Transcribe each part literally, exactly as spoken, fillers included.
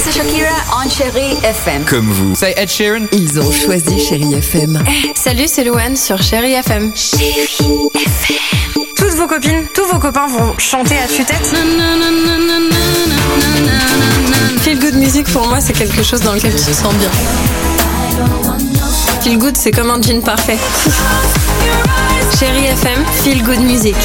c'est Shakira on Chérie F M. Comme vous. C'est Ed Sheeran. Ils ont choisi Chérie F M. Salut, c'est Louane sur Chérie F M. Chérie F M. Toutes vos copines, tous vos copains vont chanter à tue-tête. Feel good music pour moi, c'est quelque chose dans lequel tu te sens bien. Feel good, c'est comme un jean parfait. Chérie F M, feel good music.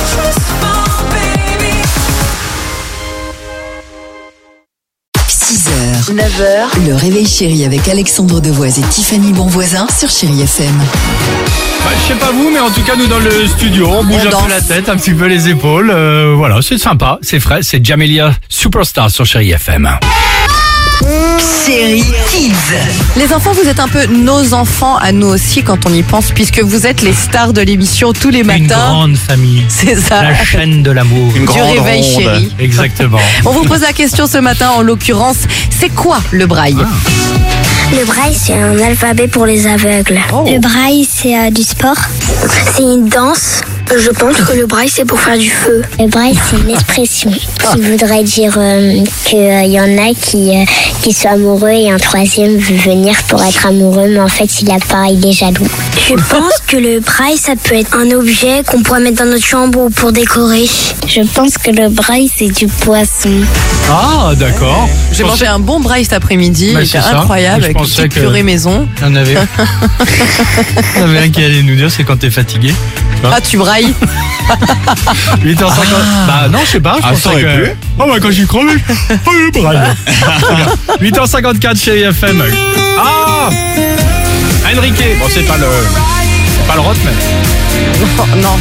six heures, neuf heures, le réveil chéri avec Alexandre Devoise et Tiffany Bonvoisin sur Chérie F M. Bah, je sais pas vous, mais en tout cas, nous dans le studio, on bouge On un danse. peu la tête, un petit peu les épaules. Euh, voilà, c'est sympa, c'est frais. C'est Jamelia Superstar sur Chérie F M. Chérie Kids. Les enfants, vous êtes un peu nos enfants à nous aussi quand on y pense, puisque vous êtes les stars de l'émission tous les Une matins. grande famille. C'est ça. La chaîne de l'amour. Une Du grande réveil ronde. chéri. Exactement. On vous pose la question ce matin, en l'occurrence, c'est quoi le braille? Le braille, c'est un alphabet pour les aveugles. Oh. Le braille, c'est euh, du sport. C'est une danse. Je pense que le braille, c'est pour faire du feu. Le braille, c'est une expression qui voudrait dire euh, qu'il y en a qui, euh, qui sont amoureux et un troisième veut venir pour être amoureux, mais en fait, il a pas, il est jaloux. Je pense que le braille, ça peut être un objet qu'on pourrait mettre dans notre chambre ou pour décorer. Je pense que le braille, c'est du poisson. Ah, d'accord. J'ai Je mangé pensais- un bon braille cet après-midi, Bah, c'était c'est ça. incroyable, Je avec une pensais petite que- purée maison. Il y en avait. Il y en avait un qui allait nous dire, c'est quand t'es fatigué. Ah, tu brailles? huit heures cinquante. Bah non, je sais pas. Je Ah, pensais ça aurait que... pu. Oh bah quand je suis crevé. Oh le braille. huit heures cinquante-quatre chez F M. Ah Enrique. Bon, c'est pas le... C'est pas le rock, mais... Oh, non.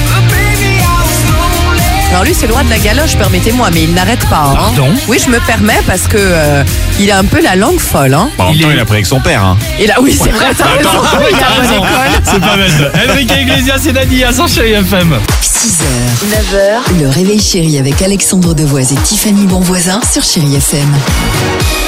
Alors lui, c'est le roi de la galoche, permettez-moi, mais il n'arrête pas. Hein. Pardon? Oui, je me permets parce que euh, il a un peu la langue folle. Hein. Bon, en même Il temps, est- il a pris avec son père. Hein. Et là, oui, c'est vrai, t'as raison. Il a bonne école. C'est pas bête. Enrique Iglesias et Nadia sur Chérie F M. six heures, neuf heures, le réveil chéri avec Alexandre Devoise et Tiffany Bonvoisin sur Chérie F M.